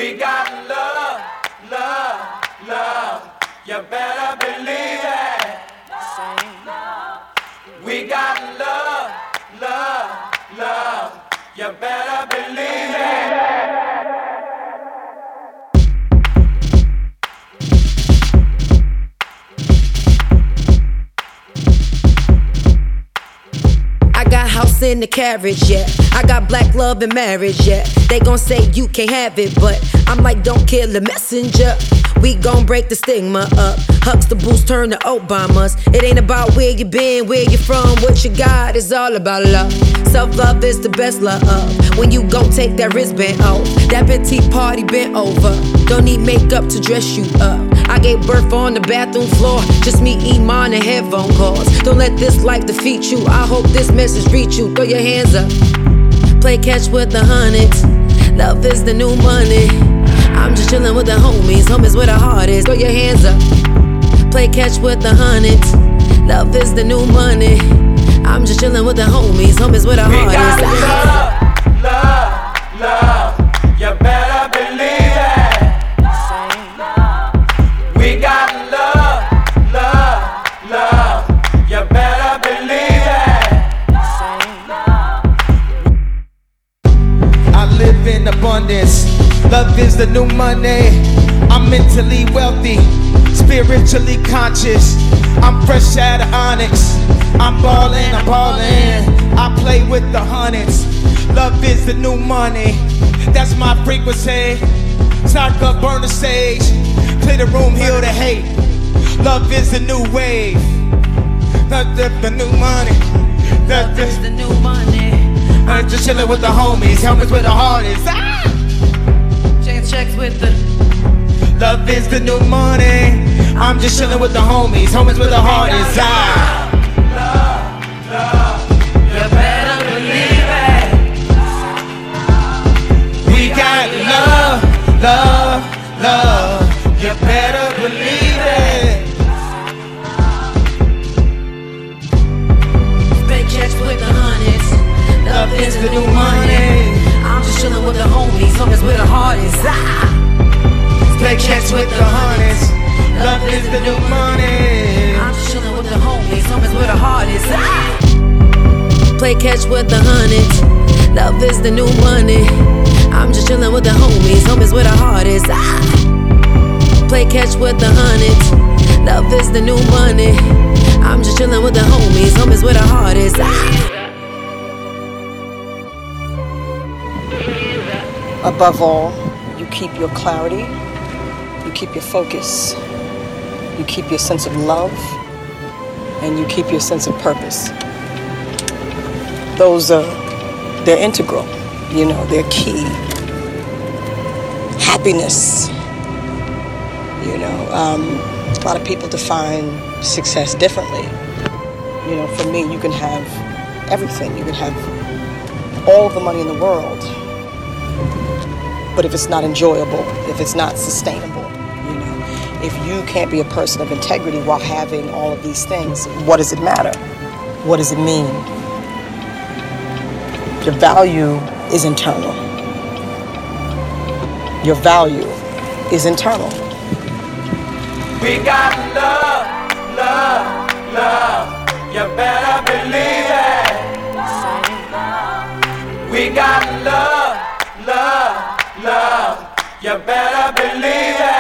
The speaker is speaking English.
We got love, love, love. You better believe it. We got love, love, love. You better believe it. House in the carriage, yeah. I got black love and marriage, yeah. They gon' say you can't have it, but I'm like, don't kill the messenger. We gon' break the stigma up. Huxtables turn to Obamas. It ain't about where you been, where you from, what you got. It's all about love. Self-love is the best love. When you gon' take that wristband off, that petite party bent over. Don't need makeup to dress you up. I gave birth on the bathroom floor. Just me, Iman, and headphone calls. Don't let this life defeat you. I hope this message reach you. Throw your hands up. Play catch with the hundreds. Love is the new money. I'm just chillin' with the homies. Homies where the heart is. Throw your hands up. Play catch with the hundreds. Love is the new money. I'm just chillin' with the homies. Homies where the heart is. We got love, love, love. You better believe it. We got love, love, love. You better believe it. I live in abundance. Love is the new money. I'm mentally wealthy, spiritually conscious. I'm fresh out of Onyx. I'm ballin', I'm ballin'. I play with the hundreds. Love is the new money. That's my frequency. Stock up, burn the sage. Play the room, heal the hate. Love is the new wave. Love is the new money. Love is the new money. I'm just chillin' with the homies. Homies where the heart is. Ah! Checks with the love is the new money. I'm just chillin' with the homies. Homies where the heart is. Ah! Love, love. You better believe it. We got love, love, love. You better believe it. Play catch with the hundreds. Love is the new money. I'm just chillin' with the homies. Homies where the heart is. Play catch with the hundreds. Love is the new money. I'm just chillin' with the homies. Homies where the heart is. Play catch with the hundreds. Love is the new money. I'm just chillin' with the homies. Homies where the heart is. Play catch with the hundreds. Love is the new money. I'm just chillin' with the homies. Homies where the heart is. Above all, you keep your clarity, you keep your focus, you keep your sense of love, and you keep your sense of purpose. Those are, they're integral, you know, they're key. Happiness, you know, a lot of people define success differently. You know, for me, you can have everything, you can have all the money in the world, but if it's not enjoyable, if it's not sustainable, you know, if you can't be a person of integrity while having all of these things, what does it matter? What does it mean? Your value is internal. Your value is internal. We got love, love, love. You better believe it. We got love, love, love. You better believe it.